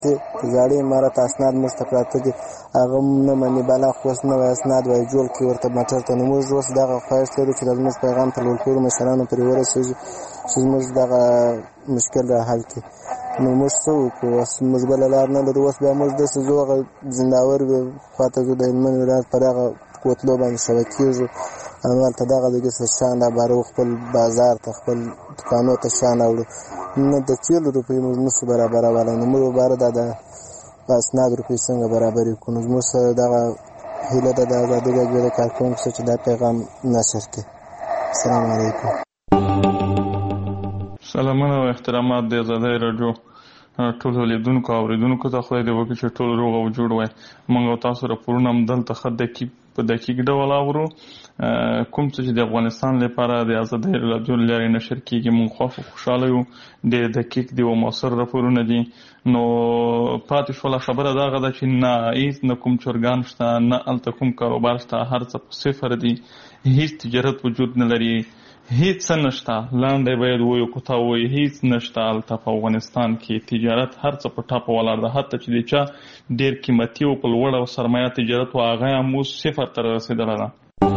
زاړه امارات اسناد مستقراته دي هغه نه مني بالا خو نه اسناد وای جوړ کی ورته مټر ته موږ اوس دغه خواهش لرو چې د موږ پیغام په لوړ مشرانو پرې ورسېږي چې موږ دغه مشکل را حل کړي. نو موږ څه وکړو؟ اوس موږ بله لار نه لرو. اوس بیا موږ داسې ځو هغه زنداور خواته ځو د هلمند ولایت په دغه کوتلو باندې شوه کېږو همالته دغه دګې څه شیان رابارو خپل بازار ته خپل دوکانو ته شیان راوړو نه د تېلو روپۍ موږ نشو برابرولی. نو موږ باره دا د اسناد روپۍ څنګه برابرې کړو؟ نو زموږ سره دغه هیله ده د ازادي راډیو د کارکوونکو سره چې دا پیغام نشر کړي. السلام علیکم. سلامونه او احترامات د ازادي راډیو ټول لیدونکو او اوریدونکو ته خدای دې وکړي چې ټول روغ او جوړ وای. موږ تاسو راپورونه هم دلته په دقیق ډول اورو کوم چې د افغانستان لپاره د ازادي راډیو لارې نشر کیږي. موږ خوشاله یو د دقیق دی او موثر راپورونه دي. نو پاتې شوله خبره دغه ده چې نه هیڅ نه کوم چرګان شته نه هلته کوم کاروبار شته، هر څه په صفر دي، هیڅ تجارت وجود نه لري، هیڅ څه نشته. لاندې باید وایو کوتا وایي هیڅ نشته هلته په افغانستان کې. تجارت هر څه په ټاپه ولاړ ده، حتی چې د چا ډېر قیمتي او په لوړ او سرمایه تجارت و هغه هم اوس صفر ته رسېدلی ده.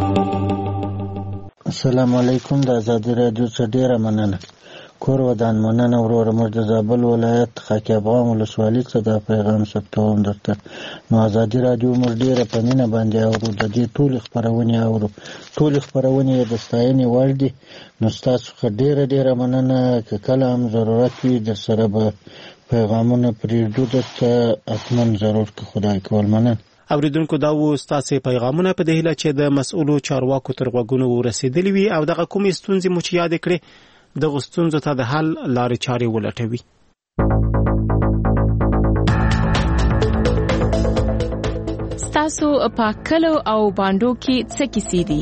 السلام علیکم. د ازادي راډیو څخه ډېره مننه. کور ودان مننه وروره. موږ د زابل ولایت خاک افغان ولسوالۍ څخه دا پیغام ثبتوم درته. نو ازادي راډیو موږ ډېره په مینه باندې اورو. د دې ټولې خپرونې اورو. ټولې خپرونې یې د ستاینې وړ دي. نو ستاسو څخه ډېره مننه. که کله هم ضرورت وي در سره به پیغامونه پرېږدو درته حتما ضرور که خدای کول. مننه. اوریدونکو دا و ستاسو پیغامونه په دې هیله چې د مسؤلو چارواکو تر غوږونو ورسېدلي وي او دغه کومې ستونزې مو چې یاد کړې دغه ستونزو ته د حل لارې چارې ولټوي. ستاسو په کلو او باندو کې څه کیسې دي؟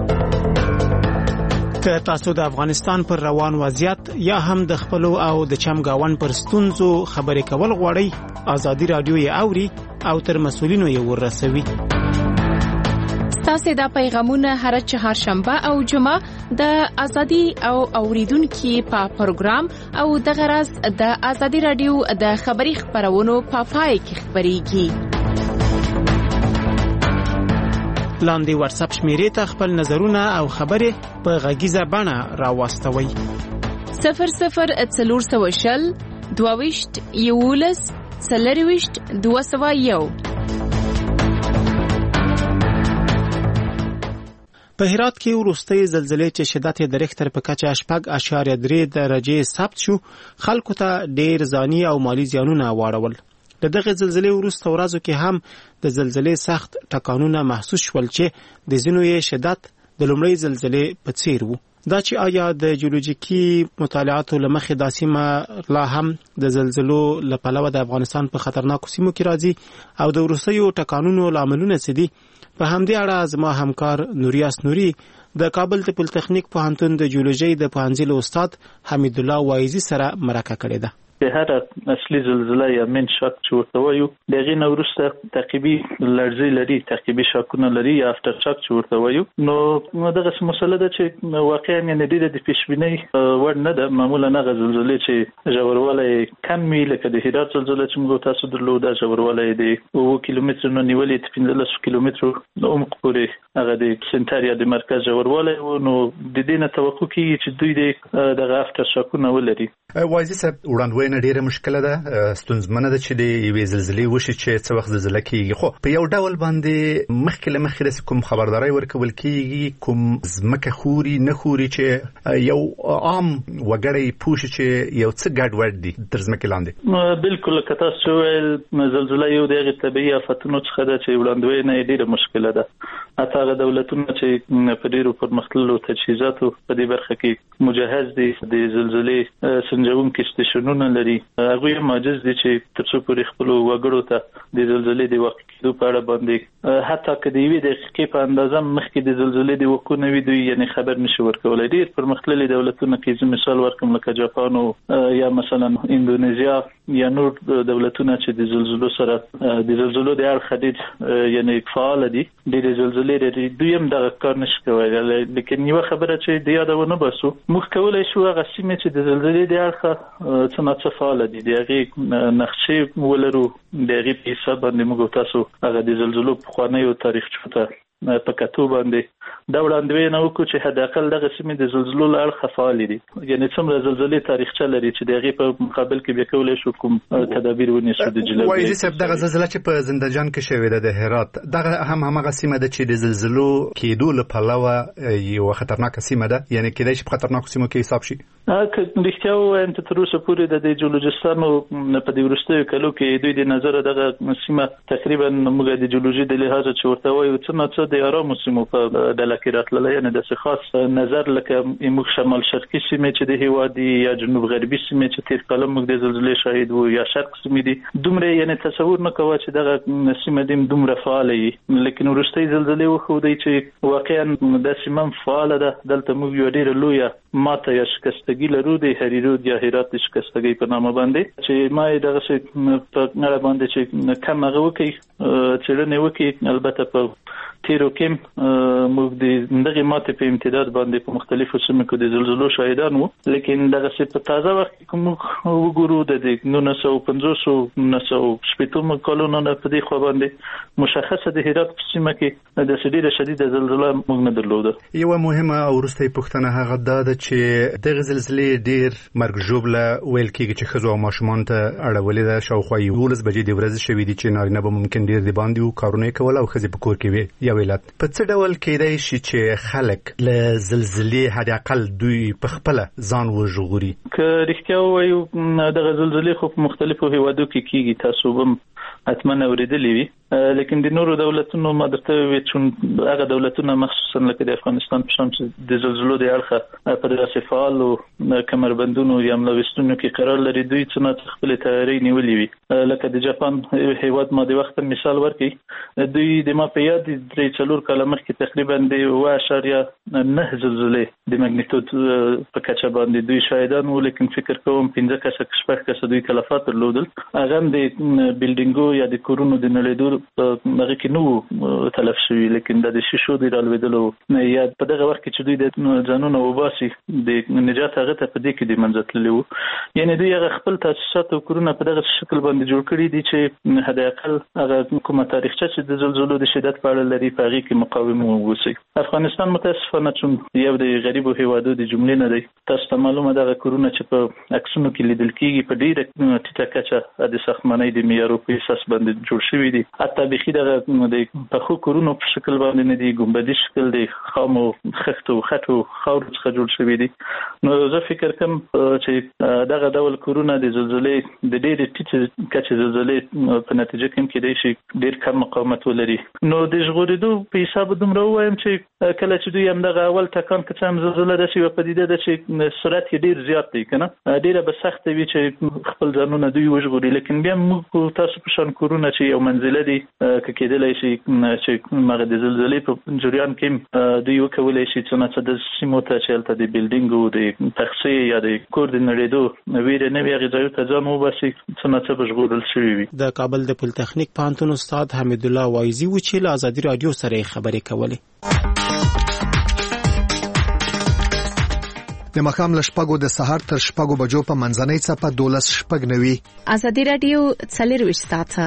که تاسو د افغانستان پر روان وضعیت یا هم د خپلو او د چمګاون پر ستونزو خبرې کول غواړئ، ازادي راډیو یې اوري او تر مسؤلینو یې ورسوي. ستاسو دا پیغامونه هر چهارشنبه او جمعه د ازادي او اوریدونکو په پروګرام او د غرض د ازادي راډیو د خبري خبرونو په پای کې خبريږي. لاندې واتس اپ شمیرې ته خپل نظرونه او خبرې په غږیزه بڼه راوستوئ. 0040 22 11 40 201. په هرات کې وروستۍ زلزلې چې شدت یې د ریختر په کچه 6.3 درجې ثبت شو، خلکو ته ډېر ځاني او مالی زیانونه واړول. د دغه زلزلې وروسته ورځو کې هم د زلزلې سخت ټکانونه محسوس شول چې د ځینو یې شدت د لومړۍ زلزلې په څیر وو. دا چې آیا د جیولوژیکي مطالعاتو لمخې دا سیمه لا هم د زلزلو له پلوه د افغانستان په خطرناکو سیمو کې راځي او د وروستیو ټکانونو لاملونه څه دي؟ په همدې اړه زما همکار نوریاس نوري د کابل د پولیټیکنیک پوهنتون د جیولوژي د پوهنځي استاد حمید الله وایزي سره مرکه کړې ده. هر اصلي زلزله یا من شاک چې ورته وایو دغه نه وروسته تعقیبي لړزې لري، تعقیبي شاکونه لري یا افټر شاک چې ورته وایو. نو دغه مسله ده چې واقعا نه دي د پیشبینی وړ نه ده. معمولا هغه زلزلې چې ژوروالی کم وي لکه د هرات زلزله چې موږ تاسو درلوده ژوروالی د 2 کیلومتر نه نیولې 15 کیلومتر عمق پورې هغه د سنټاریا د مرکز ژوروالی و. نو د دې نه توقع کیږي چې دوی دغه افټر شاکونه ولري. وایزي صاحب وړاندوینه ډیره مشکله ده، ستونزمنه ده چې د یوې زلزلې وشي چې څه وخت زلزله کیږي. خو په یو ډول باندې مخکې له مخکې کوم خبرداري ورکول کیږي، کوم ځمکه خوري نه خوري چې یو عام وګړی پوښي چې یو څه ګډوډ دي تر ځمکې لاندې. بالکل که تاسو ویل زلزله یو دغه طبيعي آفتونو څخه ده چې وړاندوینه ډیره مشکله ده. حتی هغه دولتونه چې په ډیرو پرمختللو تجهیزاتو په دې برخه کې مجهز دي د زلزلې سنجونکو سټیشنونه لري، هغه معجز دي چې تر څو پورې خپل وګړو ته د زلزلې د واقع کېدو په اړه باندې حتی که د یوې دقیقې په اندازه مخکې د زلزلې د وقوع نه وي دوی یعنی خبر نشي ورکولی. ډېر پرمختللي دولتونه کې زه مثال ورکړم لکه جاپان یا مثلا اندونیزیا یا نور دولتونه چې د زلزلو سره د زلزلو د اړخ ډېر یعنی فعال دي، ډېر زلزلې لري، دوی هم دغه کار نشي کولی. لیکن یو خبره چې د یاده ونه باسو، موږ کولی شو هغه سیمې چې د زلزلې د اړخه څه ناڅه فعال دي د هغې نقشې ولرو، د هغې په حساب باندې موږ تاسو هغه د زلزلو پخوانیو تاریخچو ته په کتو باندې دا وړاندوینه وکړو چې حداقل دغه سیمې د زلزلو له اړخه فعالې دي، یعنی څومره زلزلې تاریخچه لري چې د هغې په مقابل کې بیا کولی شو کوم تدابیر ونیسو د جلوګیرۍ. وایي صاحب دغه زلزله چې په زندهجان کې شوې ده د هرات، دغه همغه سیمه ده چې د زلزلو کېدو له پلوه یوه خطرناکه سیمه ده، یعنی کېدای شي په خطرناکو سیمو کې حساب شي. که رښتیا ووایم ته تر اوسه پورې د جیولوجستانو په دې وروستیو کلو کې دوی د نظره دغه سیمه تقریبا موږ د جیولوژي د لحاظه چې ورته وایو څه نه څه د ارامو سیمو په ډله کې راتللی، یعنی داسې خاص نظر لکه موږ شمال شرقي سیمې چې د هېواد دي یا جنوب غربي سیمې چې تېر کال موږ د زلزلې شاهد وو یا شرق سیمې دي، دومره یعنی تصور نه کوه چې دغه سیمه دي دومره فعاله وي. لیکن وروستۍ زلزلې وښودی چې واقعا دا سیمه فعاله ده. دلته موږ یوه ډېره لویه ماته یا شکستګي لرو د هریرود یا هرات د شکستګۍ په نامه باندې، چې ما یې دغسې په اړه باندې چې کم هغه وکړي څېړنې وکړي. البته په تیرو کې موږ د دغې ماتې په امتداد باندې په مختلفو سیمو کې د زلزلو شاهدان وو، لیکن دغسې په تازه وخت کې موږ وګورو د 1950 کلونو نه په دې خوا باندې مشخصه د هرات په سیمه کې د ډېره شدیده زلزله موږ نه درلوده. یوه مهمه او وروستۍ پوښتنه هغه دا ده چې دغه زلزلې ډېر مرګ ژوبله ویل کېږي چې ښځو او ماشومانو ته اړولې ده. شاوخوا 11 بجې د ورځې شوې دي چې نارینه به ممکن ډېر د باندې وو، کارونه یې کول او ښځې په کور کې وې. یو علت په څه ډول کېدای شي چې خلک له زلزلې حداقل دوی په خپله ځان وژغوري؟ که رښتیا ووایو دغه زلزلې خو په مختلفو هېوادو کې کېږي، تاسو هم حتما اورېدلې وي، لیکن د نورو دولتونو ما درته وویل چې هغه دولتونه مخصوصا لکه د افغانستان په شان چې د زلزلو د اړخه په داسې فعالو کمربندونو یا ملوثونو کې قرار لري، دوی څه نه څه خپلې تیارۍ نیولې وي. لکه د جاپان هېواد ما د وخت مثال ورکړي، دوی د ما په یاد 3-4 کاله مخکې تقریبا د 1.9 زلزلې د مګنیټود په کچه باندې دوی شاهدان وو، لیکن فکر کوم 5 کسه 6 کسه دوی تلفات درلودل. هغه هم د بلډینګو یا د کورونو د نړېدو هغه کې نو تلف شوي، لیکن د شیشو د رالوېدلو یا په دغه وخت کې چې دوی د ځانونه وباسي د نجات هغه ته په دې کې د منځه تللي وو. یعنې دوی هغه خپل تاسیسات او کورونه په دغه شکل باندې جوړ کړي دي چې حداقل هغه کومه تاریخچه چې د زلزلو د شدت په اړه لري په هغې کې مقاوم واوسي. افغانستان متاسفانه چون یو د غریبو هېوادو د جملې نه دی، تاسو ته معلومه دغه کورونه چې په عکسونو کې لیدل کېږي په ډېره ټیټه کچه د ساختمانۍ د معیارو په اساس باندې جوړ شوي دي. حتی بیخي دغه د پخو کورونو په شکل باندې نه دي، ګنبدي شکل دی، خامو خښتو خټو خاورو څخه جوړ شوي دي. نو زه فکر کوم چې دغه ډول کورونه د زلزلې د ډېرې ټیټې کچې زلزلې په نتیجه کې هم کېدای شي ډېر کم مقاومت ولري. نو د ژغورېدو په حساب دومره ووایم چې کله چې دوی همدغه اول ټکان که څه هم زلزله داسې یوه پدیده ده چې سرعت یې ډېر زیات دی، که نه ډېره به سخته وي چې خپل ځانونه دوی وژغوري. لیکن بیا موږ تاسو په شان کورونه چې یو منزله دي که کېدلی شي چې هغه د زلزلې په جریان کې دوی وکولی شي څه نه څه د سیمو ته چې هلته د بلډینګو د تخصې یا د کور د نړېدو ویرې نه وي هغې ځایو ته ځان وباسي، څه نه څه به ژغورل شوي وي. د کابل د پولتخنیک پوهنتون استاد حمیدالله وایزي و چې له ازادي راډیو سره یې خبرې کولې. د ماښام له 6 د سهار تر 6 بجو په منځنۍ څپه 12:09. ازادي راډیو 24 ساعته.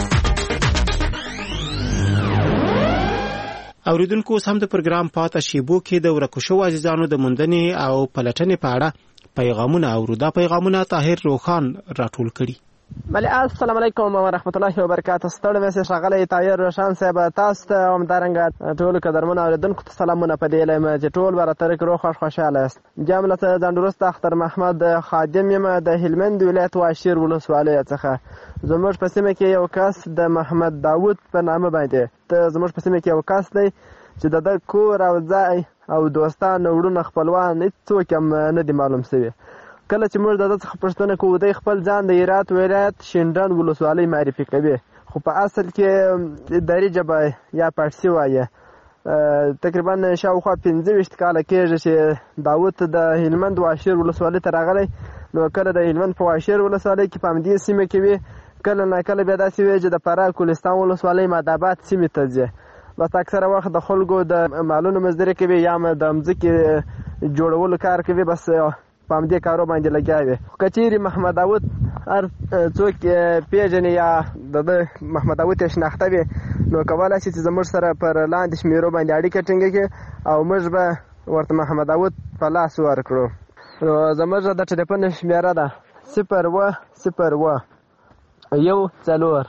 اوریدونکو سم د پروګرام پاته شیبو کې د ورکو شو عزیزانو د موندنې او پلټنې په اړه پیغامونه اورو. دا پیغامونه طاهر روخان راټول کړي. بله السلام علیکم و رحمت الله و برکاته. ستړی مې ښاغلی طاهر روشان صاحب، تاسو ته همدارنګه ټولو قدرمنو اوریدونکو ته سلامونه په دې هیله یم چې ټول به راته روغ خوښ خوشحاله یاست. جمله ځان وروسته اختر محمد خادم یم د هلمند ولایت واشیر ولسوالۍ څخه. زموږ په سیمه کې یو کس د محمد داود په نامه باندې زموږ په سیمه کې یو کس دی چې د ده کور او ځای او دوستان وروڼه خپلوان هېڅوک هم نه دي معلوم شوي. کله چې موږ د ده څخه پوښتنه کوو دی خپل ځان د هرات ولایت شینډنډ ولسوالۍ معرفي کوي، خو په اصل کې دري ژبه یا پارسي وایي. تقریبا شاوخوا 25 کاله کېږي چې داود د هلمند واشیر ولسوالۍ ته راغلی. نو کله د هلمند په واشیر ولسوالۍ کې په همدې سیمه کې وي، کله ناکله بیا داسې وي چې د فراه کولستان ولسوالۍ مادآباد سیمې ته ځي. بس اکثره وخت د خلکو د مالونو مزدوري کوي یا د مځکې جوړولو کار کوي، بس په همدې کارو باندې لګیا وي. که چیرې محمد داود هر څوک پیژني یا د محمد داود یې شناخته وي، نو کولی شي چې زموږ سره پر لاندې شمېرو باندې اړیکه ټینګه کړي او موږ به ورته محمد داود په لاس ورکړو. نو زموږ د ټلیفون شمېره ده 0101 14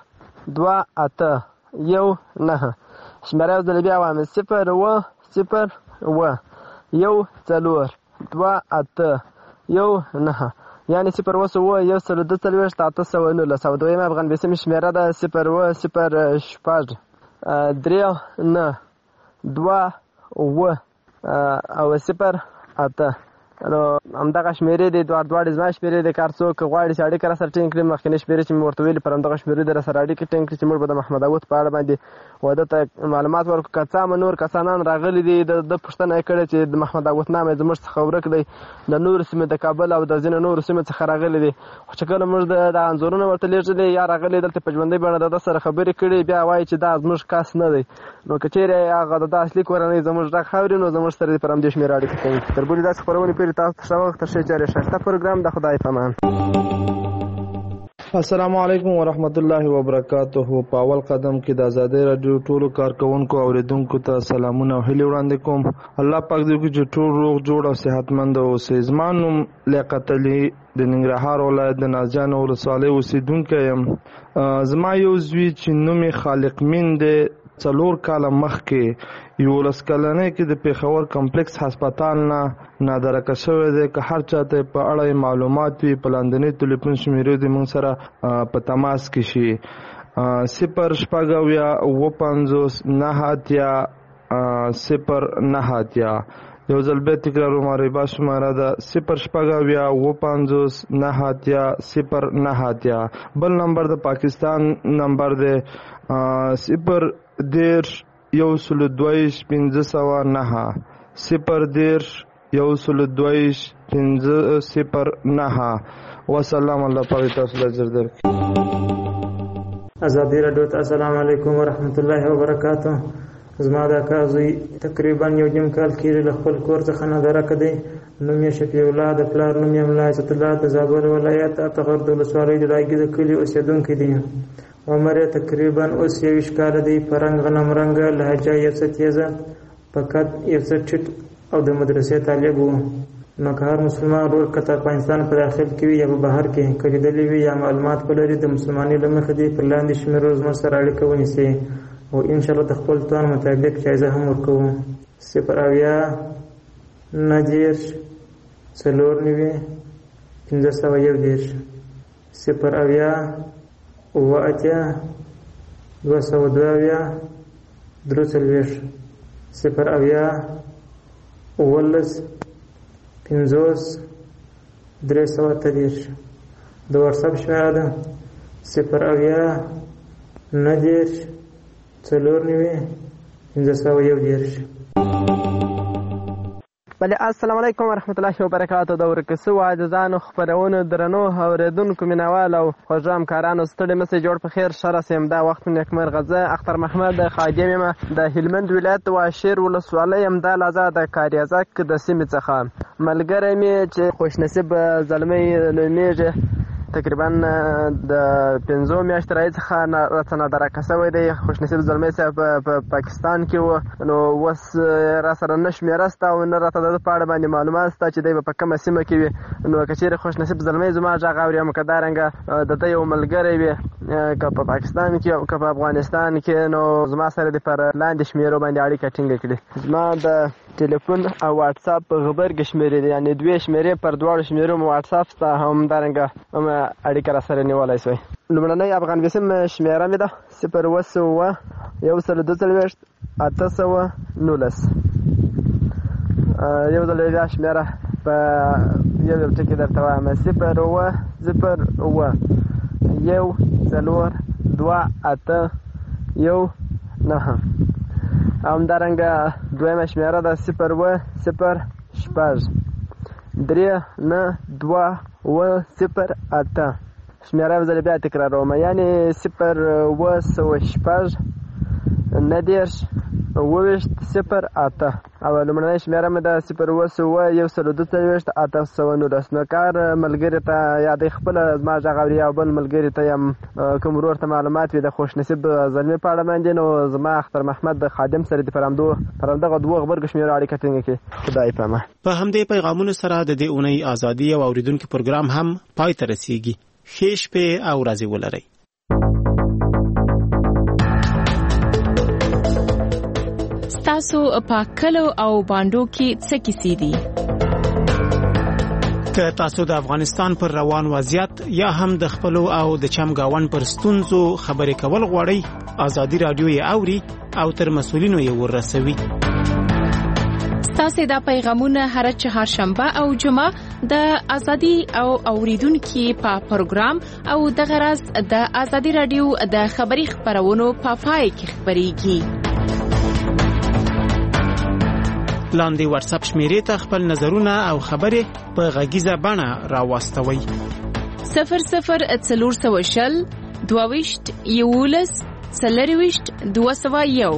2819. شمېره یو ځل بیا وایم 0101 14 2819، یعنې 020124819. او دویمه افغان بیسیم شمېره ده 0106 39 2 او 08. نو همدغه شمېرې دي، دواړې زما شمېرې دي. کار څوک غواړي چې اړیکه راسره ټینګ کړي، مخکینۍ شمېرې چې مې ورته ویلي پر همدغه شمېرې دي راسره اړیکې ټینګ کړي چې موږ به د محمد داود په اړه باندې واده ته معلومات ورکړو. که څه هم نور کسانان راغلي دي د پوښتنه یې کړې چې د محمد داود نام یې زموږ څخه ورک دی، د نورو سیمې د کابل او د ځینو نورو سیمو څخه راغلي دي. خو چې کله موږ د انځورونه ورته لیږلي یا راغلي دلته په ژوندۍ بڼه د ده سره خبرې کړي، بیا وایي چې دا زموږ کس نه دی. نو که چیرې هغه د اصلي کورنۍ زموږ غږ اوري، نو زموږ سره پر همدې شمېره اړیکه کوي. تر بلې داسې خپرونې پورې تاسو ته ښه وخت. تر شی چارې ښایسته پروګرام د خدای په امان. السلام علیکم ورحمت الله وبرکاته. په اول قدم کې د آزادۍ رادیو ټولو کارکونکو او اوریدونکو ته سلامونه او هیلې وړاندې کوم. الله پاک دې وکړي چې ټول روغ جوړ او صحتمند اوسئ. زما نوم لیاقت علي د ننګرهار ولایت د نازجان ولسوالۍ اوسېدونکی یم. زما یو زوی چې نوم یې خالق مین دی 4 کاله مخکې 11 کلنۍ کې د پېښور کمپلیکس هسپتال نه نادرکه شوی دی. که هر چاته په اړه معلومات وي په لاندنۍ ټلیفون شمېرې دې موږ سره په تماس کې شي 0 یو ځل بیا تکراروم. ربا شماره ده 0 بل نمبر د پاکستان نمبر دی 0 102 1509 0 وسلام. الله پاک تاسو له اجر درکړي. آزادی رادیو ته السلام علیکم ورحمت الله وبرکاته. زما د کازوی تقریبا 1 کال کېږي له خپل کور څخه نادرکه دی. نوم یې شفیع الله، د پلار نوم یې ملا عزت الله، د زابل ولایت اتغر د ولسوالۍ د لاګي د کلي اوسېدونکی دی. عمر یې تقریبا اوس 21 کاله دی. په رنګ غنم رنګه، لهجه یې څه تیزه، په قد یې څه ټیټ او د مدرسې طالب و. نو که هر مسلمان ورور که د افغانستان په داخل کې وي یا په بهر کې که لیدلی وي یا معلومات ولري، د مسلمانۍ له مخې دې پر لاندې شمېرو زموږ سره اړیکه ونیسي او انشاءالله د خپل توان مطابق جایزه هم ورکوو. 0 90 4 510 0 8 202 3 0 11 50 330. د واتساپ شمېره ده 0 90 4 510. بله السلام علیکم ورحمت الله وبرکاته. د ورکسو عاجزانو خپرونو درنو اوریدونکو مینوال او خوږو همکارانو ستړي مسئ جوړ په خیر ښه راسئ. دا وخت نیکمرغه. زه اختر محمد خادم یم د هلمند ولایت واشیر ولسوالۍ همدا لحظه د کاریزک د سیمې څخه. ملګری مې چې خوشنصیب زلمی نومیږي تقریبا د 5 میاشتې راهیسې څخه راته نادرکه شوی دی. خوشنصیب زلمی صاحب په پاکستان کې و، نو اوس را سره نه شمېره شته او نه راته د ده په اړه باندې معلومات شته چې دی به په کومه سیمه کې وي. نو که چېرې خوشنصیب زلمی زما غږ اوري هم که دارنګه د ده یو ملګری وي که په پاکستان کې او که په افغانستان کې، نو زما سره دې پر لاندې شمېرو باندې اړیکه ټینګه کړي. زما د ټلیفون او واتساپ غبرګې شمېرې دي، یعنې 2 شمېرې پر 2 شمېرو مو واتساپ شته، همدارنګه هم اړیکه را سره نیولی شوی. لومړنۍ افغان بیسیم شمېره مې ده 0 102 819. یو ځل بیا شمېره په یو ټکي درته وایم 0 0 1 4 0819. همدارنګه دویمه شمیره ده 0106 3928. شمیره یو ځل بیا تکراروم، یعنې 0106 9028 او لومړنۍ شمیره مې ده 0201819. نو کار ملګري ته یا د خپل زما غږ اوري او بل ملګري ته یم کوم ورور ته معلومات وي د خوشنصیب زلمي په اړه باندې، نو زما اختر محمد د خادم سره د پر همدغه دوه غبرګو شمیرو اړیکه ټینګه کړي. خدای پامه. په همدې پیغامونو سره د دې اونۍ ازادي او اوریدونکو پروګرام هم پای ته رسیږي. ښې شپې او ورځې ولرئ. تاسو په کلو او باندو کې څه کیسې دي؟ که تاسو د افغانستان پر روان وضعیت یا هم د خپلو او د چمګاون پر ستونزو خبرې کول غواړئ، ازادي رادیو یې اوري او تر مسؤلینو یې ورسوي. تاسو دا پیغامونه هر چهارشنبه او جمعه د ازادي او اوریدونکو په پروګرام او د غرض د ازادي رادیو د خبري خبرونو په پای کې خبريږي. لاندې واتس اپ شمیرې ته خپل نظرونه او خبرې په غږیزه بڼه راوستوئ. 0040 22 11 40 201.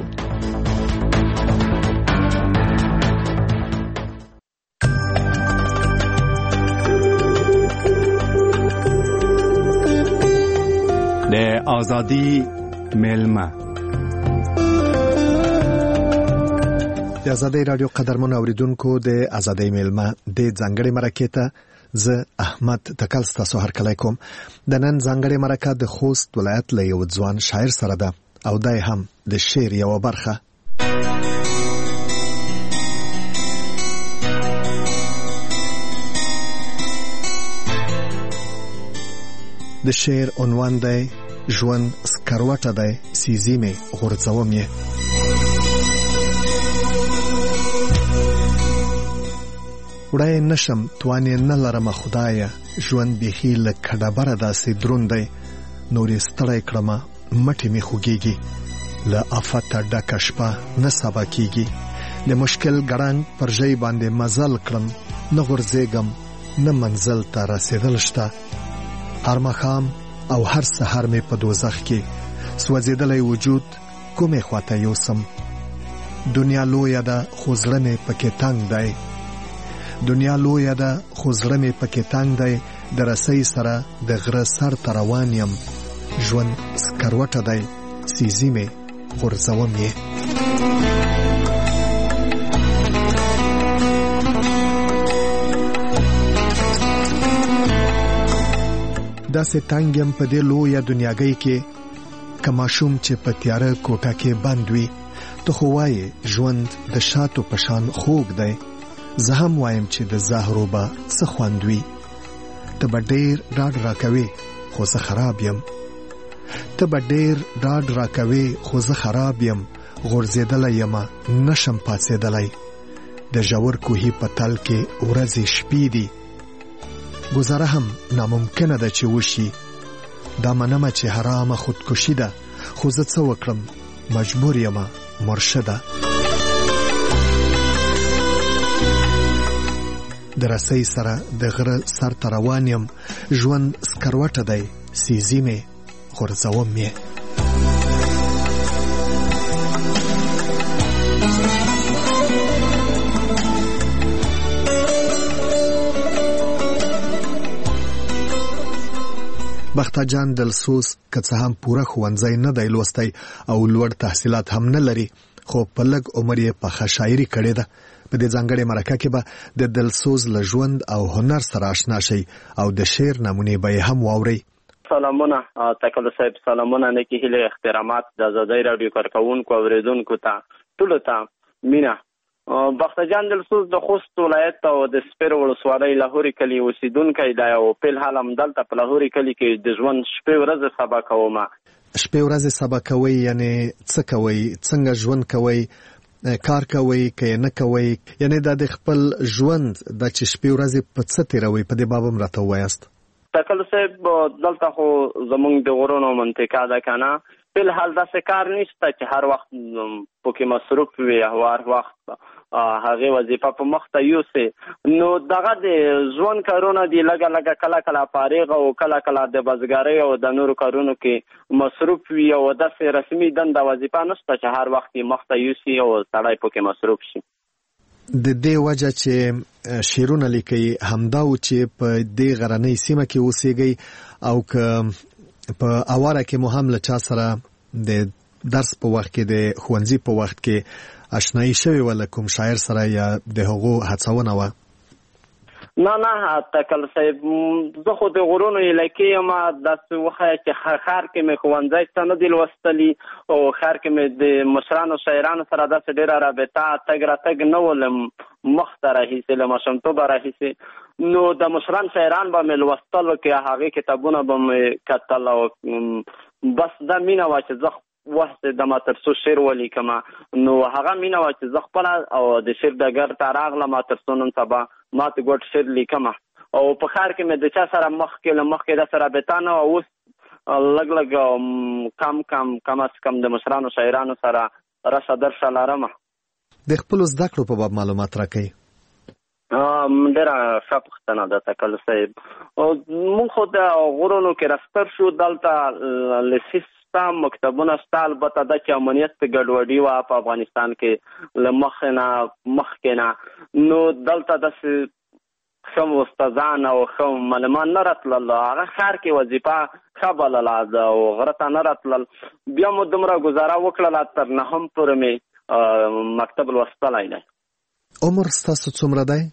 د ازادي ملما د ازادي رادیو قدرمن اوریدونکو د ازادي ملما د ځنګړې مرکې ته زه احمد تکل ستاسو هرکلی کوم. د نن ځنګړې مرکه د خوست ولایت له یو ځوان شاعر سره ده او دای هم د شعر یو برخه. د شعر عنوان دی ژوند سکروټه دی سیزی می غورځوم یې. وړای نشم توانې نه لرم خدایا، ژوند بیخي لکه ډبره داسې دروند دی، نورې ستړی کړمه مټې مې خوږېږي، له افته ډکه شپه نه سبا کېږي، د مشکل ګړنګ پر ژۍ باندې مزل کړم، نه غورځېږم نه منزل ته رسېدل شته، هر ماښام او هر سهار مې په دوزخ کې سوځېدلی وجود کومې خواته یوسم. دنیا لویه ده خو زړه مې پکې تنګ دی، دنیا لویه ده خو زړه مې پکې تنګ دی، د رسۍ سره د غره سر ته روان یم، ژوند سکروټه دی سیزی مې غورځوم یې. داسې تنګ یم په دې لویه دنیاګۍ کې، که ماشوم چې په تیاره کوټه کې بند وي، ته خو وایې ژوند د شاتو په شان خوږ دی، زه هم وایم چې د زهرو به څه خوند وي، ته به ډېر ډاډ راکوې خو زه خراب یم، ته به ډېر ډاډ راکوې خو زه خراب یم، غورځېدلی یمه نشم پاڅېدلی، د ژور کوهي په تل کې ورځې شپې دي، گذاره هم ناممکنه ده چې وشي، دا منمه چې حرامه خودکشي ده، خو زه څه وکړم مجبور یمه مرشده. د رسۍ سره د غره سر ته روان یم، ژوند سکروټه دی سیزی مې غورځوم یې. بخته جان دلسوز که څه هم پوره ښوونځی نه دی لوستی او لوړ تحصیلات هم نه لري، خو په لږ عمر یې پخه شاعري کړې ده. په دې ځانګړې مرکه کې به د دلسوز له ژوند او هنر سره آشنا شئ او د شعر نمونې به یې هم واورئ. سلامونه تکل صاحب، سلامونه نیکی هیله احترامات د ازادي رادیو کارکونکو اوریدونکو ته ټولو ته مینا. بخته جان دلسوز د خوست ولایت او د سپیر ولسوالۍ لاهوري کلی اوسیدونکی دی او په حال هم دلته په لاهوري کلی کې د ژوند شپې ورځې سبا کوم. شپې ورځې سبا کوي یعنی څه کوي، څنګه ژوند کوي، کار کوي که نه کوي، یعنی د خپل ژوند د چې شپې ورځې په څه تیروي، په دې باب هم راته ووایاست. تکل صاحب دلته خو زمونږ د غرونو منطقه ده که نه، فلحال داسې کار نشته چې هر وخت پکې مصروف وي او هر وخت هغې وظیفه په مخ ته یوسي. نو دغه د ژوند کارونه دي لږه کله کله فارغ او کله کله د بزګرۍ او د نورو کارونو کې مصروف وي او داسې رسمي دنده وظیفه نشته چې هر وخت یې مخ ته یوسي او سړی پکې مصروف شي. د دې وجه چې شعرونه لیکي همدا و چې په دې غرنۍ سیمه کې اوسېږئ او که په اواره کې مو هم له چا سره د درس په وخت کې د ښوونځي په وخت کې اشنایي شوې وه کوم شاعر سره یا د هغو هڅونه وه؟ نه تکل صاحب زه خو د غرونو علاقې یم. داسې وښیه چې ښار کې مې ښوونځی ته نه دي لوستلي او ښار کې مې د مشرانو شاعرانو سره داسې ډېره رابطه تګ راتګ نه و له مخته راهیسې له ماشومتوبه راهیسې. نو د مشران شاعران به مې لوستل کې هغې کتابونه به مې کتل او بس دا مینه وه چې زه وخت د ما تر څو شعر ولیکم. نو هغه مینه وه چې زه خپله او د شعر ډګر ته راغلم تر څو نن سبا ما ته ګوډ شعر لیکم او په ښار کې مې د چا سره مخکې داسې رابطه نه وه. اوس لږ کم از کم د مشرانو شاعرانو سره رشه درشه لرم. د خپلو زده کړو په باب معلومات راکوئ. ډېره ښه پوښتنه ده تکل صاحب. مونږ خو د غرونو کې راستر شو، دلته لسیس شته، مکتبونه شته، البته دا چې امنیت ګډوډي وه په افغانستان کې له مخکې نه. نو دلته داسې ښه استادان او ښه معلمان نه راتلل. هغه ښار کې وظیفه ښه بلله او غره ته نه راتلل. بیا مو دومره ګزاره وکړله تر 9 پورې مې مکتب لوستلی دی. عمر ستاسو څومره دی؟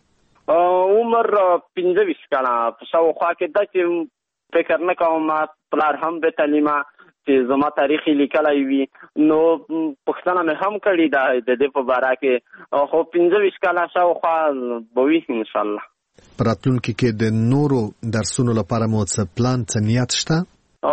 عمر 25 کاله په شاوخوا کې ده چې فکر نه کوم پلار هم بې تعلیمه چې زما تاریخ یې لیکلی وي. نو پوښتنه مې هم کړې ده د دې په باره کې، خو 25 کاله شاوخوا به وي انشاءالله. په راتلونکي کې د نورو درسونو لپاره مو څه پلان څه نیت شته؟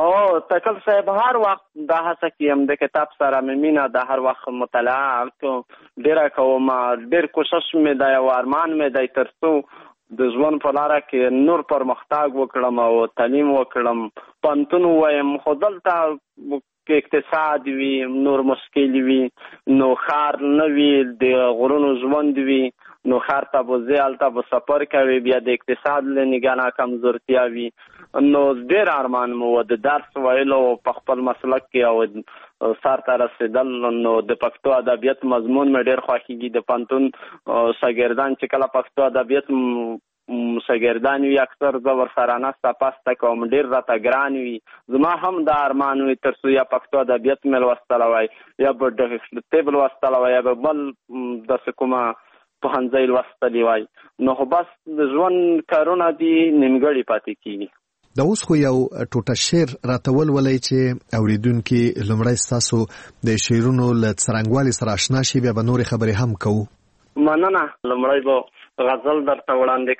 تکل صاحب هر وخت دا هڅه کوم د کتاب سره مې مینه ده، هر وخت مطالعه ډېره کوم. ډېر کوشش مې دی او ارمان مې دی تر څو د ژوند په لاره کې نور پرمختګ وکړم او تعلیم وکړم، پوهنتون ووایم. خو دلته کې اقتصاد وي، نور مشکل وي، نو ښار نه وي، د غرونو ژوند وي، نو ښار ته به ځې هلته به سفر کوي، بیا د اقتصاد له نګاه نه کمزورتیا وي. نو ډېر ارمان مو و د درس ویلو په خپل مسلک کې او سر ته رسېدل. نو د پښتو ادبیات مضمون مې ډېر خوښېږي. د پوهنتون شاګردان چې کله پښتو ادبیات شاګردان وي اکثر زه ورسره نسته پاسته کوم، ډېر راته ګران وي. زما هم دا ارمان وي تر څو یا پښتو ادبیات مې لوستلی وای یا به طب لوستلی وای یا به بل داسې کومه پوهنځی لوستلی وای. نو خو بس د ژوند کارونه دي نیمګړي پاتې کېږي. دا اوس خو یو ټوټه شعر راته ولولئ چې اورېدونکي لومړی ستاسو د شعرونو له څرنګوالي سره اشنا شي، بیا به نورې خبرې هم کوو. مننه. لومړی به غزل درته وړاندې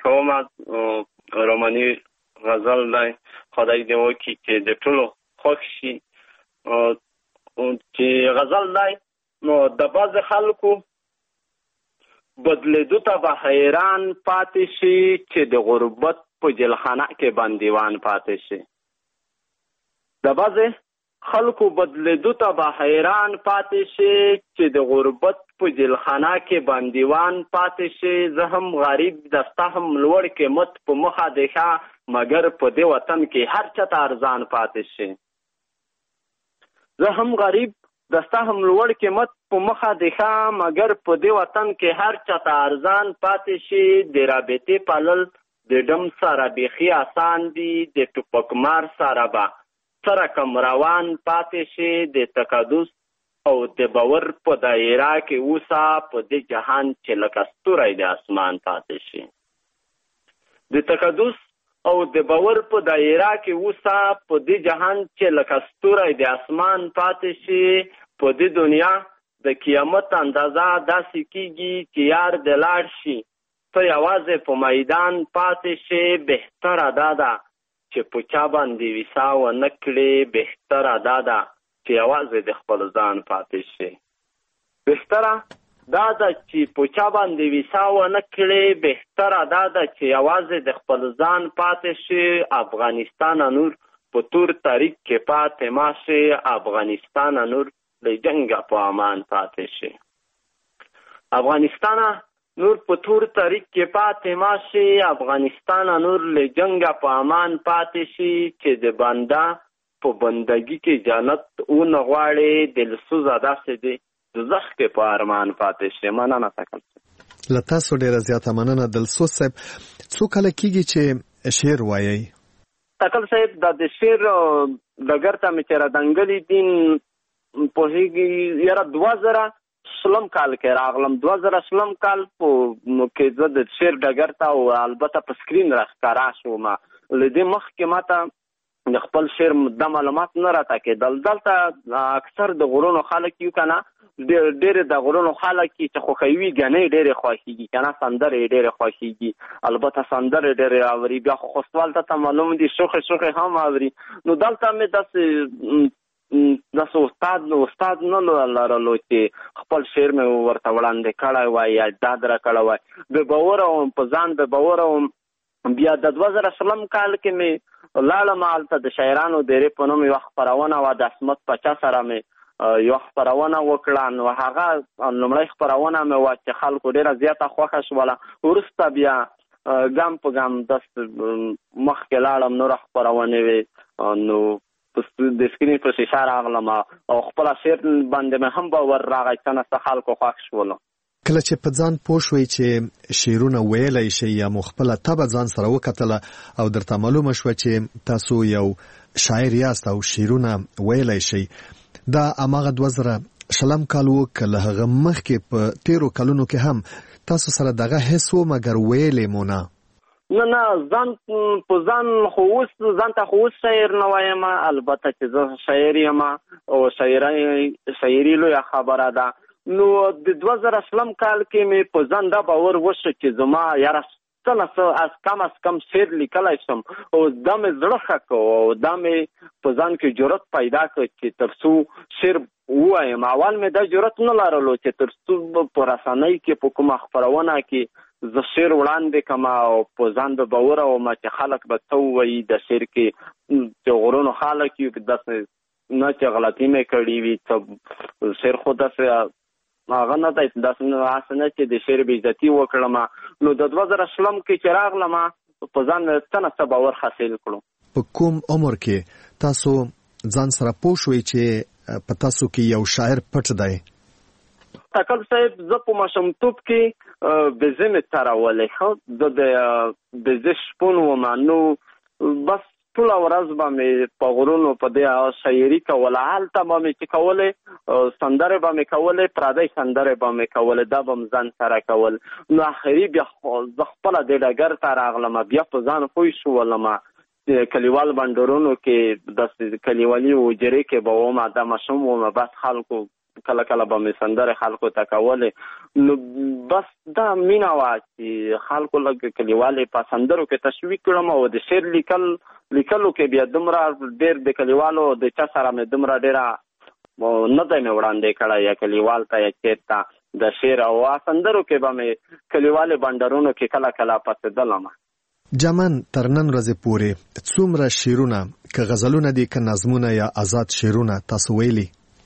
کوم. روماني غزل دی، خدای دې وکړي چې د ټولو خوښ شي. چې غزل دی نو د بعضې خلکو بدلیدو ته به حیران پاتې شي چې د غربت په جلخانه کې بندیوان پاتې شي. د بعضې خلکو بدلیدو ته به حیران پاتې شي چې د غربت په جلخانه کې بندیوان پاتې شي. زه هم غریب دستا هم لوړ قیمت په مخه دیخه مګر په دې وطن کې هر چاته ارزان پاتې شي. زه هم غریب دستا هم لوړ قیمت په مخه دیخه مګر په دې وطن کې هر چاته ارزان پاتې شي. د رابطې پالل د ډم سره بیخي آسان دي، د ټوپک مار سره به سره کم روان پاتې شي. د تقدس او د باور په دایره کې اوسه په دې جهان چې لکه ستوری د اسمان پاتې شي. د تقدس او د باور په دایره کې اوسه په دې جهان چې لکه ستوری د اسمان پاتې شي. په دې دنیا د قیامت اندازه داسې کېږي چې یار د لاړ شي ته یوازې په میدان پاتې شي. بهتره دا ده چې په چا باندې ویسا ونه کړې، بهتره دا ده چې یوازې د خپل ځان پاتې شي. بهتره دا د چې په چا باندې ویسا ونه کړي بهتره دا د چې یوازې د خپل ځان پاتې شي افغانستان نور په تور تاریخ کې پاتې ما شي افغانستان نور له جنگ په امان پاتې شي افغانستان نور په تور تاریخ کې پاتې ما شي افغانستان نور له جنگ په امان پاتې شي چې د بندا په بندګي کې جنت اون غواړي دلسوز ادا سي دي زخ کې په ارمان پاتې شي. مننه تکل لتا سو ډیره زیاته مننه دلسوز صاحب. څو کله کیږي چې شعر وایي؟ تکل صاحب د شعر دګر ته مې چر دنګلی دین په هیږي یاره 2000 کال کې راغلم 2000 کال په کې د شعر دګر ته او البته په سکرین راښکارا شوم لدې مخ کې ماته د خپل شعر د معلومات نه راته کېدل. دلته اکثر د غرونو خلک یو کنه ډېر د غرونو خلک چې خوښوي ګنې ډېرې خوښېږي کنه سندرې ډېرې خوښېږي البته سندرې ډېرې اوري بیا خو خوستوال ته معلوم دي شوخې هم اوري. نو دلته مې داسې استاد نه لرلو چې خپل شعر مې ورته وړاندې کړی وای یا داد را کړی وای بې باوره وم په ځان بې باوره وم. بیا د 2000 کال کې مې لاړم هلته د شاعرانو ډېرې په نوم یوه خپرونه وه د عصمت پاچا سره مې یوه خپرونه وکړه. نو هغه لومړی خپرونه مې وه چې خلکو ډېره زیاته خوښه شوله. وروسته بیا ګام په ګام مخکې لاړم نوره خپرونې وې نو د سکرین په شیشه راغلم او خپله شعر باندې مې هم باور راغی څه نه څه خلکو خوښ شولو. کله چې په ځان پوه شوئ چې شعرونه ویلی شئ یا مو خپله طبع ځان سره وکتله او درته معلومه شوه چې تاسو یو شاعر یاست او شعرونه ویلی شئ دا هماغه 2000 کال و که له هغه مخکې په تیرو کلونو کې هم تاسو سره دغه حس و مګر ویلی مو نه؟ نه ځان په ځان خو اوس ځان ته خو اوس شاعر نه وایم البته چې زه شاعر یم او شاعري لویه خبره ده. نو د 2000 کال کې مې په ځان دا باور وشو چې زما یاره څه نه څه از کم شعر لیکلی شم او دا مې زړه ښه کړ او دا مې په ځان کې جرأت پیدا کړ چې تر څو شعر ووایم. اول مې دا جرأت نه لرلو چې تر څو په رسنۍ کې په کومه خپرونه کې زه شعر وړاندې کړم او په ځان به باور وم چې خلک به څه ووایي د شعر کې چې غرونو خلک یو داسې نه چې غلطي مې کړې وي څه شعر خو داسې هغه نه دی داسې نه چې د شعر بېعزتي وکړم. نو د 2000 کې چې راغلم په ځان څه نه څه باور حاصل کړو. په کوم عمر کې تاسو ځان سره پوه شوئ چې په تاسو کې یو شاعر پټ دی؟ تکل صاحب زه په ماشومتوب کې بېزه مې تارولی ښه زه د بېزه شپون وم. نو بس ټوله ورځ به مې په غرونو په دې شاعري کوله. هلته به مې چې کولې سندرې به مې کولې پردۍ سندرې به مې کولې دا به م ځان سره کول. نو اخري بیا زه خپله د ډګر ته راغلم بیا په ځان پوه شولم کلیوال بنډرونو کې داسې کلیوالي حجرې کې به وم دا ماشوم وم بس خلکو کله کله به مې سندرې خلکو ته کولې. نو بس دا مینه وه چې خلکو لږ کلیوالې په سندرو کې تشویق کړم او د شعر لیکلو کې بیا دومره ډېر د کلیوالو د چا سره مې دومره ډېره نه دی مې وړاندې کړی یا کلیوال ته یا چېرته د شعر او سندرو کې به مې کلیوالې بنډرونو کې کله کله پڅېدلم. جمن تر نن ورځې پورې څومره شعرونه که غزلونه دي که نظمونه یا آزاد شعرونه تاسو ویلي؟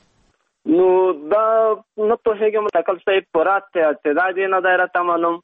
نو دا نه پوهېږم تکل صاحب پوره تعداد یې نه دی راته معلوم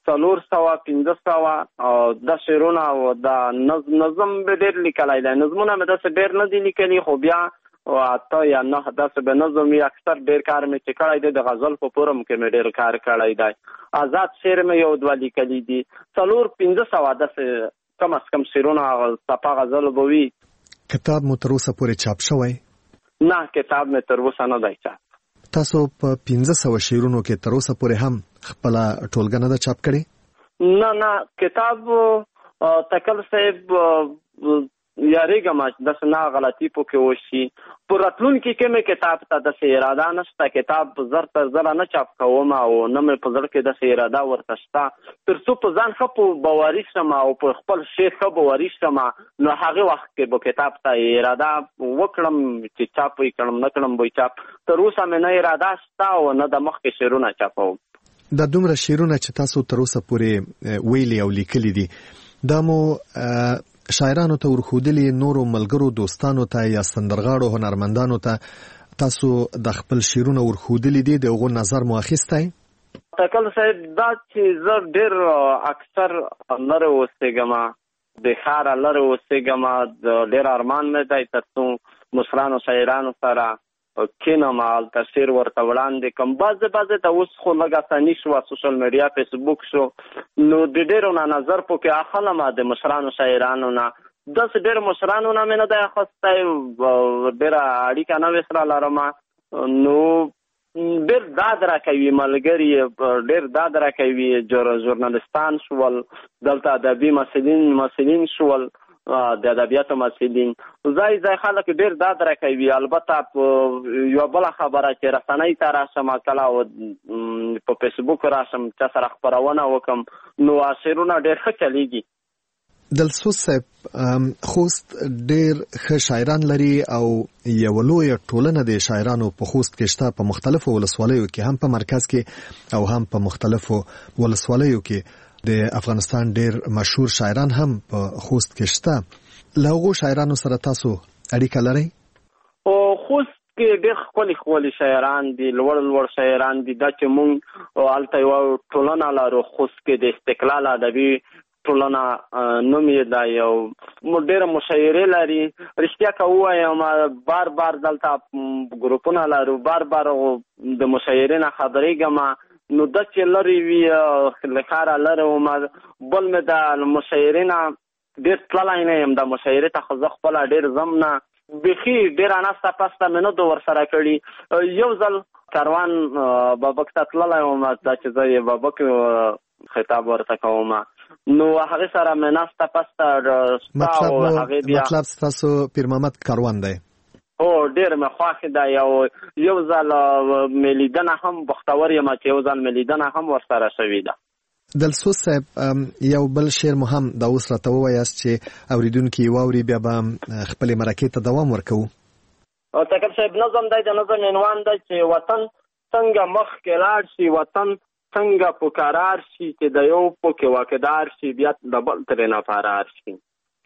400-500 دا شعرونه او دا نظم به ډېر لیکلی دی. نظمونه مې داسې ډېر نه دي لیکلي خو بیا 8 یا 9 داسې به نظم وي. اکثر ډېر کار مې چې کړی دی د غزل په فورم کې مې ډېر کار کړی دی. آزاد شعر مې 1-2 لیکلي دي. 400-500 داسې کم از کم شعرونه څپه غزل به وي. کتاب مو تر اوسه پورې چاپ شوی؟ نه کتاب مې تر اوسه نه دی چاپ. تاسو په 1500 شعرونو کې تر اوسه پورې هم خپله ټولګه نه ده چاپ کړې؟ نه کتاب تکل صاحب یاریږم چې داسې نه غلطي پکې وشي. په راتلونکي کې مې کتاب ته داسې اراده نشته، کتاب زر تر زره نه چاپ کوم او نه مې په زړه کې داسې اراده ورته شته. تر څو په ځان ښه په باوري شم او په خپل شی ښه باوري شم، نو هغې وخت کې به کتاب ته اراده وکړم چې چاپ یې کړم، نه کړم به چاپ. تر اوسه مې نه اراده شته او نه د مخکې شعرونه چاپوم. دا دومره شعرونه چې تاسو تر اوسه پورې ویلي او لیکلي دي، دا مو شاعرانو ته ورښودلي، نورو ملګرو دوستانو ته یا سندرغاړو هنرمندانو ته تاسو د خپل شعرونه ورښودلي دي، د هغو نظر مو اخیستی؟ تکل صاحب دا چې زه ډېر اکثر لرې اوسېږم، د ښاره لرې اوسېږم، ډېر ارمان مې دی تر څو مشرانو شاعرانو سره کینم هلته شعر ورته وړاندې کړم. بعضې ته اوس خو لږ اساني شوه، سوشل میډیا فیسبوک شو، نو د ډېرو نه نظر پکې اخلم د مشرانو شاعرانو نه. داسې ډېر مشرانو نه مې نه دی اخیستی، ډېره اړیکه نه ورسره لرم، نو ډېر داد راکوي ملګري، ډېر داد راکوي. ژورنالستان شول، دلته ادبي مسلین شول، د ادبیاتو مسلین، ځای خلک ډېر داد راکوي. البته یوه بله خبره چې رسنۍ ته راشم کله او په فیسبوک راشم چا سره خپرونه وکړم، نو شعرونه ډېر ښه چلیږي. دلسوز صاحب، خوست ډېر ښه شاعران لري او یوه لویه ټولنه د شاعرانو په خوست کې شته، په مختلفو ولسوالیو کې، هم په مرکز کې او هم په مختلفو ولسوالیو کې. د افغانستان ډېر مشهور شاعران هم په خوست کې شته. له هغو شاعرانو سره تاسو اړیکه لرئ؟ خوست کې ډېر ښکلي شاعران دي، لوړ شاعران دي. دا چې موږ هلته یوه ټولنه لرو خوست کې، د استقلال ادبي ټولنه نوم یې دی، او ډېره مشاعرې لري. رښتیا که ووایم بار دلته ګروپونه لرو، بار د مشاعرې نه خبرېږم، نو دا چې لرې وي له ښاره لرې وم. بل مې د مشاعرې نه ډېر تللی نه یم، د مشاعرې ته خو زه خپله ډېر ځم نه، بیخي ډېره ناسته پسته مې نه ده ورسره کړي. یو ځل کاروان بابک ته تللی وم، دا چې زه یې بابک خطاب ورته کوم، نو هغې سره مې ناسته پسته. مطلب ستاسو پیر محمد کاروان دی؟ هو، ډېر مې خوښ دی، او یو ځل مې لیدنه هم بختور یم چې یو ځل مې لیدنه هم ورسره شوې ده. دلسوز صاحب، یو بل شعر مو هم دا اوس راته ووایاست چې اورېدونکي یې واوري، بیا به خپلې مرکې ته دوام ورکوو. تکل صاحب نظم دی، د نظم عنوان دی چې وطن څنګه مخکې لاړ شي، وطن څنګه په قرار شي، چې د یو پکې واقعدار شي، بیا د بل ترې نه فرار شي.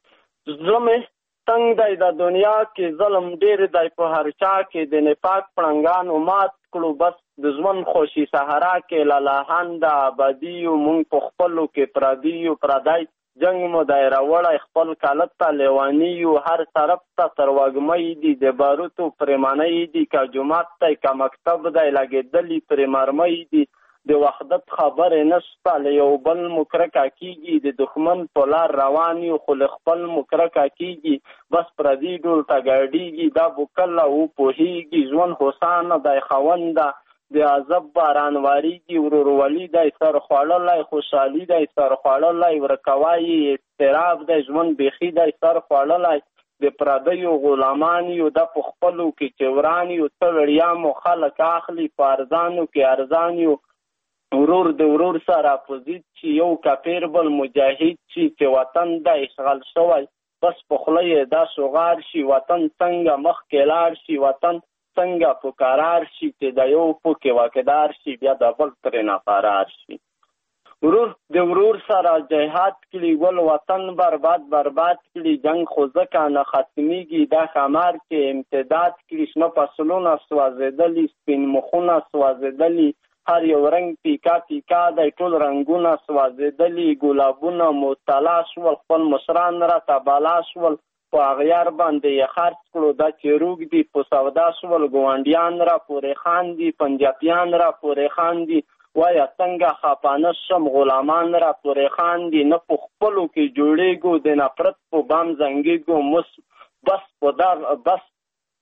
زړه مې تنگ دی د دنیا کې، ظلم ډېر دی په هر چا کې، د نفاق پړنګانو مات کړو بس د ژوند خوشي صحرا کې. لالهان د آبادي یو مونږ په خپلو کې، پردي یو پردی جنگ مو دی راوړی، خپل کالت ته لیواني یو، هر طرف ته تروږمۍ دي، د باروتو پرېمانۍ دي، که جومات دی که مکتب دی لګېدلي پرې مرمۍ دي. د وحدت خبرې نشته، له یو بل مو کرکه کېږي، د دښمن په لار روان یو خو له خپل مو کرکه کېږي، بس پردي ډول ته ګډېږي، دا به کله وپوهېږي، ژوند هوسانه دی خونده، د عذب باران واریږي، ورورولي دی سر خوړلی، خوشحالي دی سر خوړلی، ورکوی اضطراب دی، ژوند بیخي دی سر خوړلی، د پردیو غلامان یو، د په خپلو کې چې وران یو، څه وړیا مو خلک اخلي، په ارزانو کې ارزان یو، ورور د ورور سره اپوزیت شي، یو کافر بل مجاهد شي، چې وطن د اشغال شوی بس په خوله یې دا شغار شي، وطن څنګه مخکې لاړ شي، وطن څنګه په قرار شي، چې د یو پکې واقعدار شي، بیا د بل ترې نه فرار شي. ورور د ورور سره جهاد کړي، ول وطن برباد کړي، جنگ خو ځکه نه ختمیږي، دا ښامار کې امتداد کړي، شنه فصلونه سوځېدلي، سپین مخونه سوځېدلي، هر یو رنگ پیکا دی، ټول رنگونه سوځېدلي، ګلابونه مطلع شول، خپل مشران راته بالا شول، په اغیار باندې یې خرڅ کړو، دا چې روږ دي په سودا شول، ګاونډیان را پورې خاندي، پنجابیان را پورې خاندي، وایه څنګه خپانه شم، غلامان را پورې خاندي، نه په خپلو کې جوړېږو، د نفرت په بام زنګېږو، بس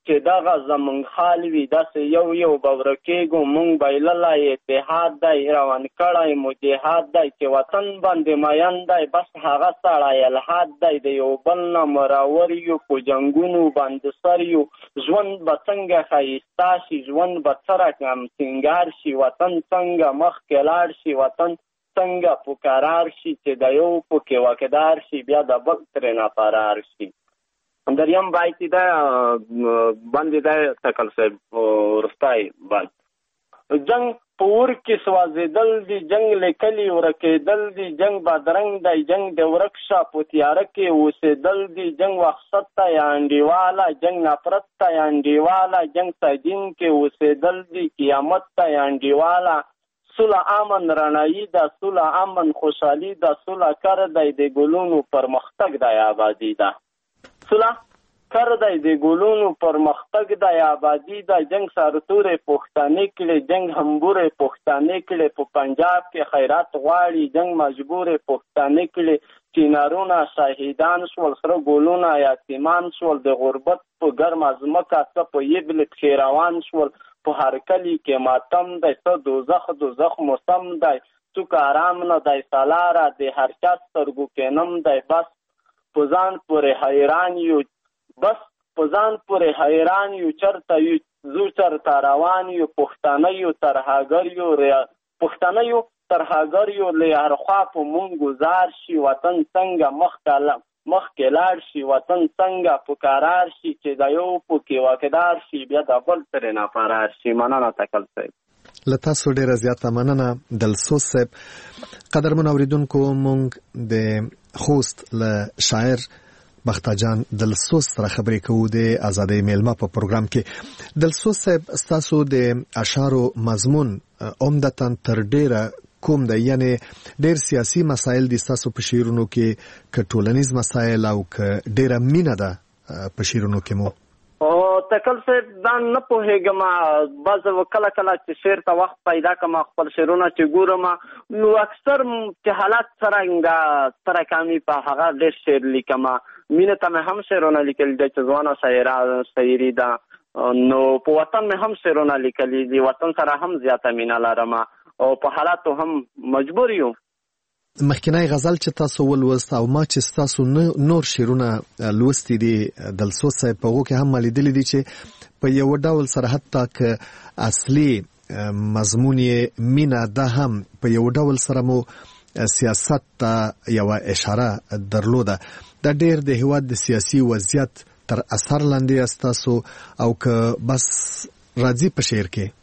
چې دغه زمونږ حال وي داسې یو به ورکېږو مونږ بایللی اتحاد دی روان کړی مو جهاد دی چې وطن باندې مین دی بس هغه سړی الحاد دی د یو بل نه مراور یو په جنګونو باندې سر یو ژوند به څنګه ښایسته شي ژوند به څه رقم سینګار شي وطن څنګه مخکې لاړ شي وطن څنګه په قرار شي چې د یو پکې واقعدار شي بیا د بل ترې ناپرار شي. دریم باید دا باندې دا تکل صاحب ورستای باید جنگ په اور کې سوازېدل دي جنگ لیکلي ورکېدل دي جنگ بادرنګ دی جنگ د ورک شا په تیاره کې اوسېدل دي جنگ وحشت ته یا انډیواله جنگ نفرت ته یا انډیواله جنگ سایدین کې اوسېدل دي قیامت ته یا انډیواله صلح امن رڼایي ده صلح امن خوشحالي ده صلح کار دی د ګلونو پرمختګ دی آبادي ده صلح کار دی د ګلونو پرمختګ دی آبادي ده جنگ سرتورې پښتانه کړي جنگ همبورې پښتانه کړي په پنجاب کې خیرات غواړي جنگ مجبورې پښتانه کړي چینارونه شهیدان شول سره ګلونه یتیمان شول د غربت په ګرمه ځمکه څه په یبل کې روان شول په هر کلی کې ماتم دی څه دوزخ موسم دی څوک آرام نه دی سالاره د هر چا سترګو کې نم دی بس په ځان پورې حیران یو بس په ځان پورې حیران یو چرته یو زو چرته روان یو پښتانه یو ترهګر یو پښتانه یو ترهګر یو له هر خوا په مونږ گزار شي وطن څنګه مخکې لاړ شي وطن څنګه په قرار شي چې د یو پکې واقعدار شي بیا د بل ترې ناپرار شي. مننه تکل صاحب. له تاسو ډیره زیاته مننه دلسوز صاحب. قدرمن اوریدونکو مونږ د خوست له شاعر بختجان دلسوز سره خبرې کوو د ازادۍ میلمه په پروګرام کې. دلسوز صاحب ستاسو د اشعارو مضمون عمدتاً تر ډیره کوم دی یعنی ډیر سیاسي مسایل دي ستاسو په شعرونو کې که ټولنیز مسایل او که ډیره مینه ده په شعرونو کې مو؟ تکل صاحب دا نه پوهېږم بعض کله چې شعر ته وخت پیدا کړم خپل شعرونه چې ګورم نو اکثر چې حالات سره کامي په هغه ډېر شعر لیکم مینه ته مې هم شعرونه لیکلي دي چې ځوانه شاعري ده نو په وطن مې هم شعرونه لیکلي دي وطن سره هم زیاته مینه لرم او په حالاتو هم مجبور یو. مخکینی غزل چې تاسو ولوست او ما چې تاسو نور شعرونه لوستي دي دلسوز صاحب په هغو کې هم لیدلي دي چې په یو ډول سره حتی که اصلي مضمون یې مینه ده هم په یو ډول سره مو سیاست ته یوه اشاره درلوده. دا ډېر د هېواد د سیاسي وضعیت تر اثر لاندې است تاسو او که بس راځي په شعر کې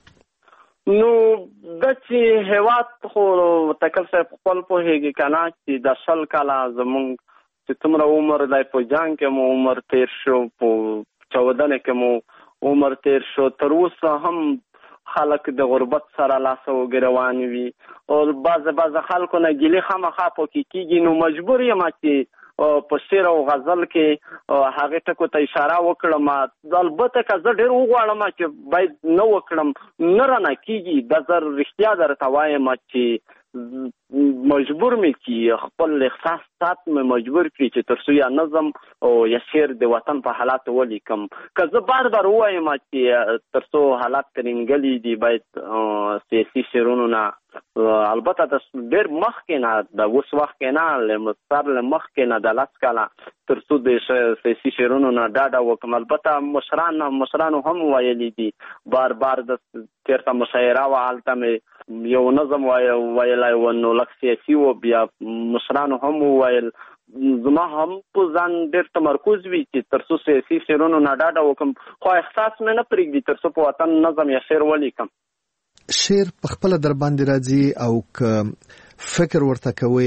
نو د چې هېواد خو تکل صاحب خپل پوهېږي که نه چې د 100 کاله زمونږ چې څومره عمر دی په جنګ کې مو عمر تیر شو په چاودنې کې مو عمر تیر شو تر اوسه هم خلک د غربت سره لاس اوږې روان وي او بعض خلکو نه ګیلې خامخا پکې کېږي نو مجبور یم چې په شعر او غزل کې هغه ټکو ته اشاره وکړم البته که زه ډېر وغواړم چې باید نه وکړم نه رانه کېږي د زر رښتیا درته وایم چې مجبور مې کړي خپل احساسات مې مجبور کړي چې تر څو یا نظم او یا شعر د وطن په حالاتو ولیکم که زه بار ووایم چې تر څو حالات ترینګلي دي باید سیاسي شعرونو نه البته د ډېر مخکې نه د اوس وخت کې نه له مخکې نه د 10 کاله تر څو د سیاسي شعرونو نه ډاډه وکړم البته مشرانو هم ویلي دي بار د تېرته مشاعره وه هلته مې یو نظم ویلی و نو لږ سیاسي و بیا مشرانو هم وویل زما هم په ځان ډېر تمرکز وي چې تر څو سیاسي شعرونو نه ډاډه وکړم خو احساس مې نه پرېږدي تر څو په وطن نظم یا شعر ولیکم. شعر په خپله در باندې راځي او که فکر ورته کوئ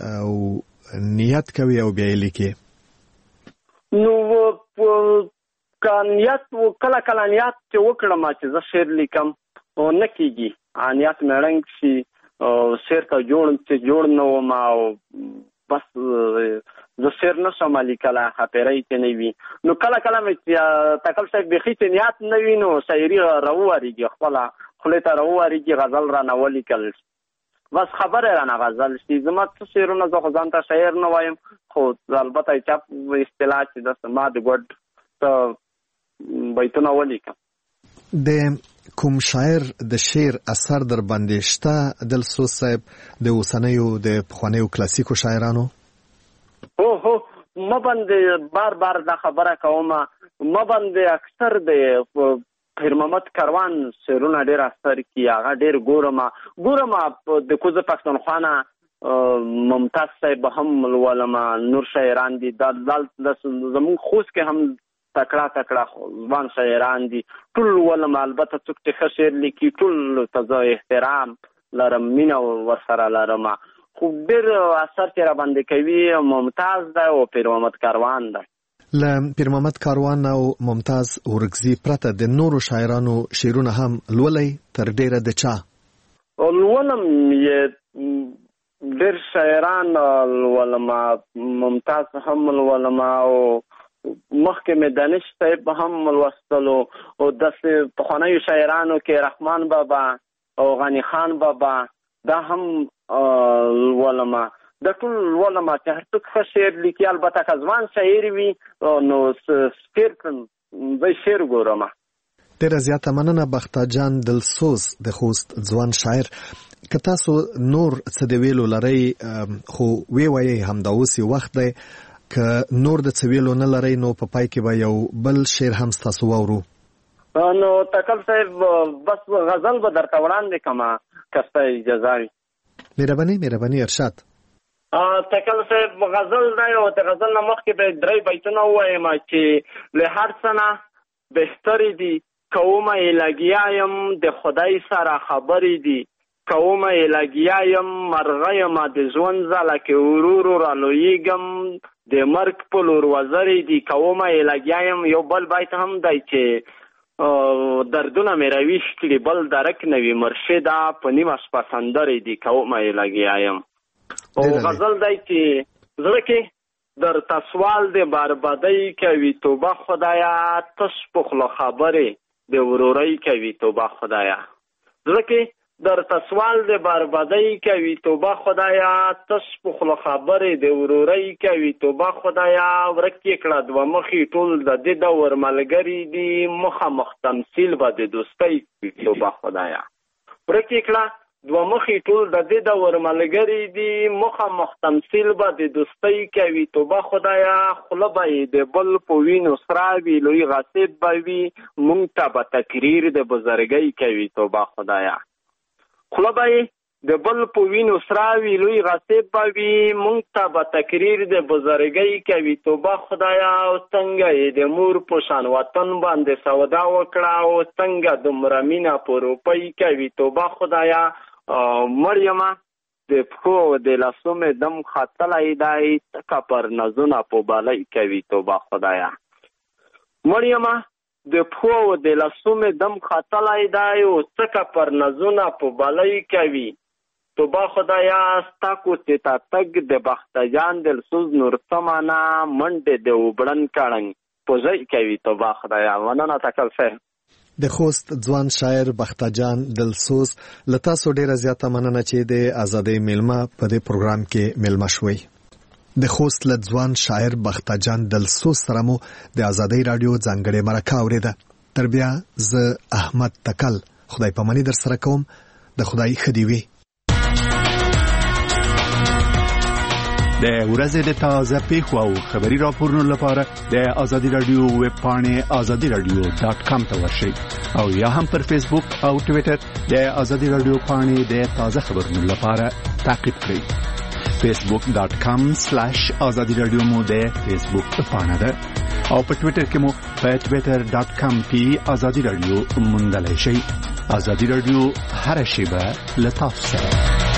او نیت کوئ او بیا یې لیکئ نو که نیت کله نیت چې وکړم چې زه شعر لیکم نه کېږي نیت مې ړنګ شي شعر ته جوړ نه وم او بس زه شعر نه شم لیکلی خاطرۍ چې نه وي نو کله مې تکل صاحب بیخي چې نیت نه وي نو شاعري راوارېږي خپله خولې ته راوارېږي غزل رانه ولیکل بس خبره رانه غزل شي زما څه شعرونه زه خو ځان ته شاعر نه وایم خو البته چپ اصطلاح چې داسې ما د ګوډ څه بیتونه ولیکم. د کوم شاعر د شعر اثر در باندې شته دلسوز صاحب د اوسنیو د پخوانیو کلاسیکو شاعرانو؟ هو ما باندې بار دا خبره کوم، ما باندې اکثر د پیر محمد کاروان شعرونه ډېر اثر کی، هغه ډېر ګورم د کوزه پښتونخوا نه ممتاز صاحب هم ولما نور شاعران دي، دا زمون خوست کې هم تکړه ځوان شاعران دي، ټول ولما البته څوک چې ښه شعر لیکي ټول ته احترام لرم، مینه ورسره لرم، خو ډېر اثر چې را باندې کوي ممتاز دی او پیر محمد کاروان دی. له پیر محمد کاروان او ممتاز ورکزي پرته د نورو شاعرانو شعرونه هم لولئ؟ تر ډېره د چا؟ لولم ډېر شاعران لولم، ممتاز هم لولم او مخکې مې دانش صاحب هم لوستلو، او داسې پخوانیو شاعرانو کې رحمان بابا او غني خان بابا دا هم لولم، دا ټول لولم چې هر څوک ښه شعر لیکي، البته که ځوان شاعر وي نو زه شعر ګورم. ډېره زیاته مننه بخته جان دلسوز د خوست ځوان شاعر. که تاسو نور څه د ویلو لرئ خو ویې همدا اوس وخت دی، که نور د څه ویلو نه لرئ نو په پای کې به یو بل شعر هم ستاسو واورو. نو تکل صاحب بس غزل به درته وړاندې کړم که ستا اجازه وي. مهرباني ارشاد. تکل صاحب غزل دی او د غزل نه مخکې به 3 بیتونه ووایم چې له هر څه نه بهترې دي، کومه یې لګیا یم د خدای سره خبرې دي، کومه یې لګیا یم مرغه یم د ژوند ځاله کې ورورو رالویږم، د مرګ په لور وزرې دي، کومه یې لګیا یم. یو بل بیت هم دی چې دردونه مې راویښ کړي بل درک نه وي مرشده، په نیمه شپه سندرې دي، کومه یې لګیا یم. او غزل دی چې زړه کې درته سوال د بربادۍ کوي توبه خدایا، تش په خوله خبرې د ورورۍ کوي توبه خدایا. زړه کې درته سوال د بربادۍ کوي توبه خدایا، تش په خوله خبرې د ورورۍ کوي توبه خدایا. ورک یې کړه دوه مخې ټول د دې دور ملګري دي، مخامخ تمثیل به د دوستۍ کوي توبه خدایا. ورک یې کړه دوه مخې ټول د دې دور ملګري دي، مخامخ تمثیل به د دوستۍ کوي توبه خدایا. خوله به یې د بل په وینو سره وي، لوی غاصب به وي، مونږ ته به تقریر د بزرګۍ کوي توبه خدایا. خوله به یې د بل په وینو سره وي، لوی غاصب به وي، مونږ ته به تقریر د بزرګۍ کوي توبه خدایا. او څنګه یې د مور په شان وطن باندې سودا وکړه، او څنګه دومره مینه په روپۍ کوي توبه خدایا. مریمه د پښو د لاسو مې دم خطلی دی، څکه پر نازونه په بالۍ کوي توبه خدایا. مریمه د پښو د لاسو مې دم خطلی دی، او څکه پر نازونه په بالۍ کوي توبه خدایا. ستا کوڅې ته تګ د بخته جان دلسوز نور څه معنا، منډې د وبړن کړنګ په ژۍ کوي توبه خدایا. مننه تکل صاحب. د خوست ځوان شاعر بخته جان دلسوز، له تاسو ډېره زیاته مننه چې د ازادۍ میلمه په دې پروګرام کې میلمه شوئ. د خوست له ځوان شاعر بخته جان دلسوز سره مو د ازادۍ راډیو ځانګړې مرکه اورېده. تر بیا زه احمد تکل خدای پاماني در سره کوم. د خدای ښه دې وي. د ورځې د تازه پیښو او خبري راپورونو لپاره د ازادي رادیو ویب پاڼې azadiradio.com ته ورشئ او یا هم پر فیسبوک او ټوئیټر د ازادي رادیو پاڼې د تازه خبرونو لپاره تعقیب کړئ. facebook.com/azadiradio مو د فیسبوک پاڼه ده او په ټوئیټر کې مو په twitter.com/azadiradio موندلای شئ. ازادي رادیو هر شیبه لطف سره.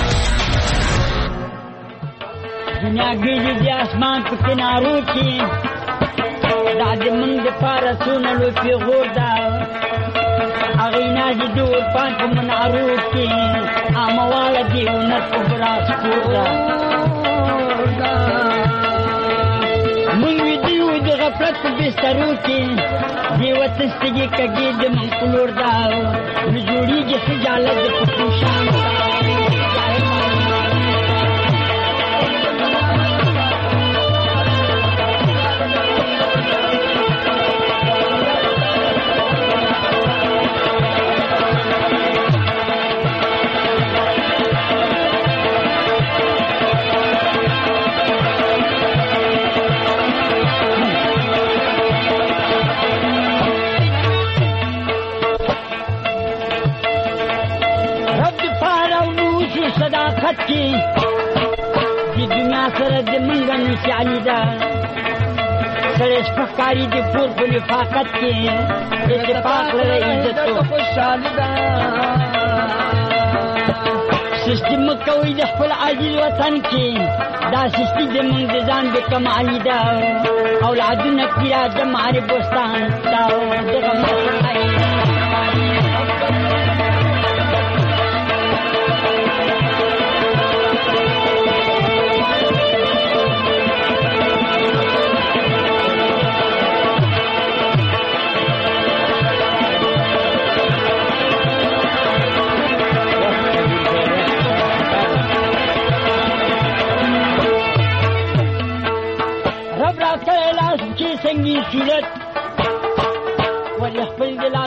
دنیا ګیږي د اسمان په کنارو کې، دا د من د پاره څونه لوی پیغور ده، هغې نازي د اورپان په منارو کې، عامواله د اونت په براس کور ده. موږ ویده یو د غفلت په بسترو کې، د وطن سترګې کږې د من په لور ده، نه جوړېږي خجالت د پښتون شان ده. فاقت کې د دنیا سره د منګه نشانی ده سره شپکاری د پور په نفاقت کې اتفاق لري عزت خوشحالي ده سیستم کوي د خپل عاجز وطن کې دا سیستم د موږ د ځان د کمالي ده اولادونه پیرا د مار بوستان دا دغه مسئله